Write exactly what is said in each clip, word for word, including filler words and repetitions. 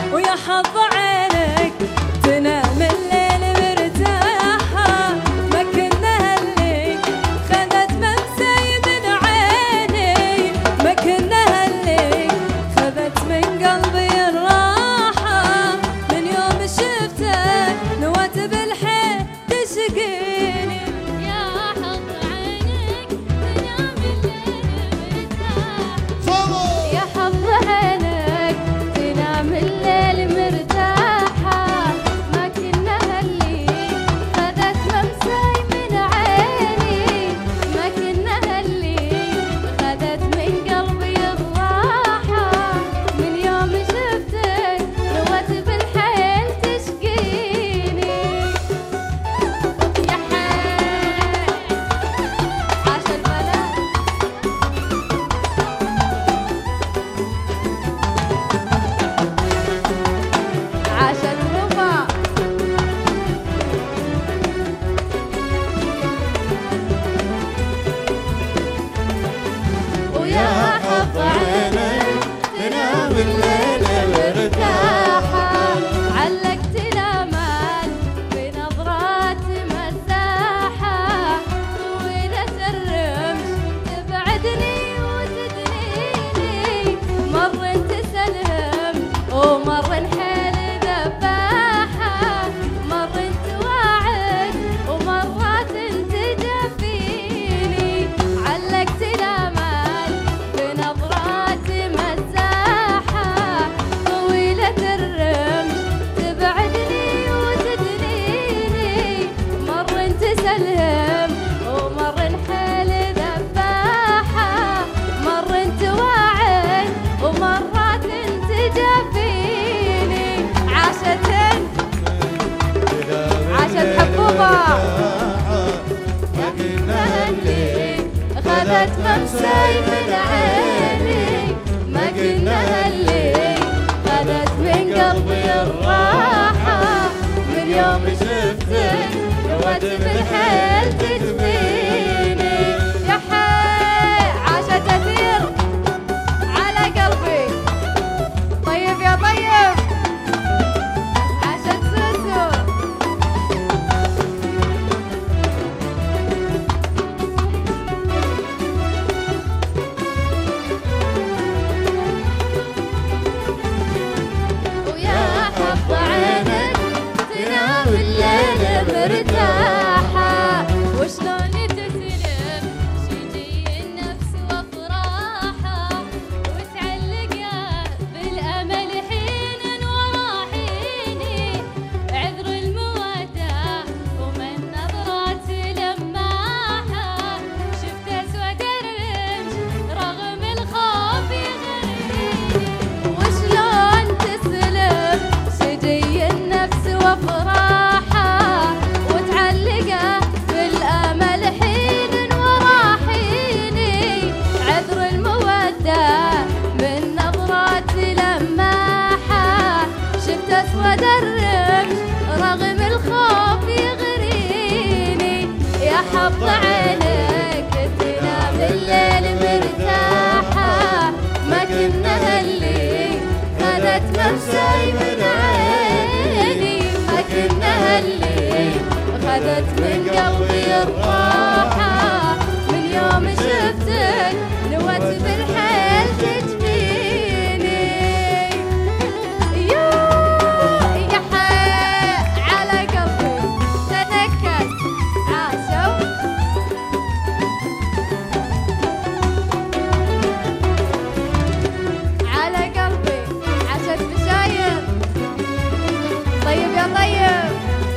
ويا حظ عينك تنام الليل مرتاحة، ما كنا هاللي خذت ممسي من عيني، ما كنا هاللي خذت من قلبي الراحة، من يوم شفتك نويت بالحيل تشقيني. يا حظ عينك تنام الليل مرتاحة، يا حظ عينك تنام الليل مرتاحة، ما كنا هاللي خذت ممسي من عيني، ما كنا هاللي خذت من قلبي الراحة، من يوم شفتك نويت بالحيل تشقيني. يا حيل عاش البلد عاش الربا. ويا حظ عينك تنام الليل مرتاحة، علقت الامال بنظرات مساحة، طويلة الرمش تبعدني وتدنيني، مر تسلم ومر حيل ذباحة، مر توعد ومرات تجفيني، علقت الامال بنظرات مساحة، طويلة الرمش تبعدني وتدنيني، مر تسلم ومر حيل ذباحة، مر توعد ومرات تجفيني. عاشت عاشت حبوبة، ما كنا هاللي خذت ممسي من عيني، ما كنا هاللي خذت من قلبي الراحة، من يوم شفتك نويت بالحيل تجفيني. يا حي عاشت أثير على قلبي، طيب يا طيب عاشت سوسو. ويا حظ عينك تنام الليل مرتاحة، وشلون تسلم شجي النفس وافراحة، وتعلقه بالامل حين ورا حيني، عذر المودة ومن نظرات لماحة، شفت اسود الرمش رغم الخوف يغريني، وشلون تسلم شجي النفس وافراحة، وتعلقه بالامل حين ورا حيني، عذر المودة من نظرات لماحة، شفت اسود الرمش رغم الخوف يغريني. يا حظ عينك تنام الليل مرتاحة، ما كنا هاللي خذت ممسي من عيني، ما كنا هاللي خذت من قلبي الراحة، من يوم شفتك نويت بالحيل تجفيني. يو يا حي على قلبي تنكد عاشوا. على قلبي عاشت بشاير، طيب يا طيب.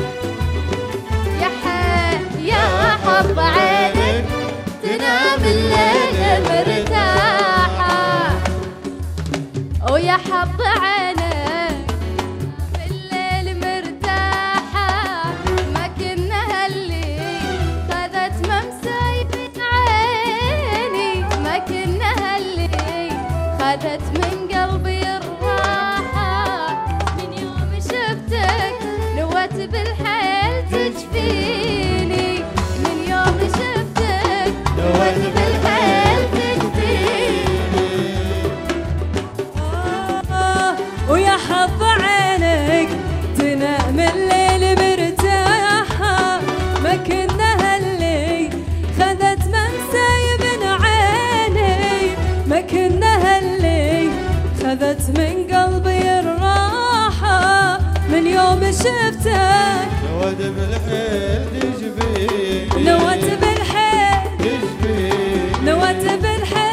يا حي يا حظ عينك تنام الليل مرتاحة، ويا حظ عينك بالليل مرتاحة، ما كنا هاللي خذت ممسي من عيني، ما كنا هاللي خذت من قلبي الراحة، من يوم شفتك نويت بالحيل تجفيني، من يوم شفتك نويت بالحيل تجفيني. ويا حظ من يوم شفتك نوت بالحيل تشبيك نوت بالحيل تشبيك نوت بالحيل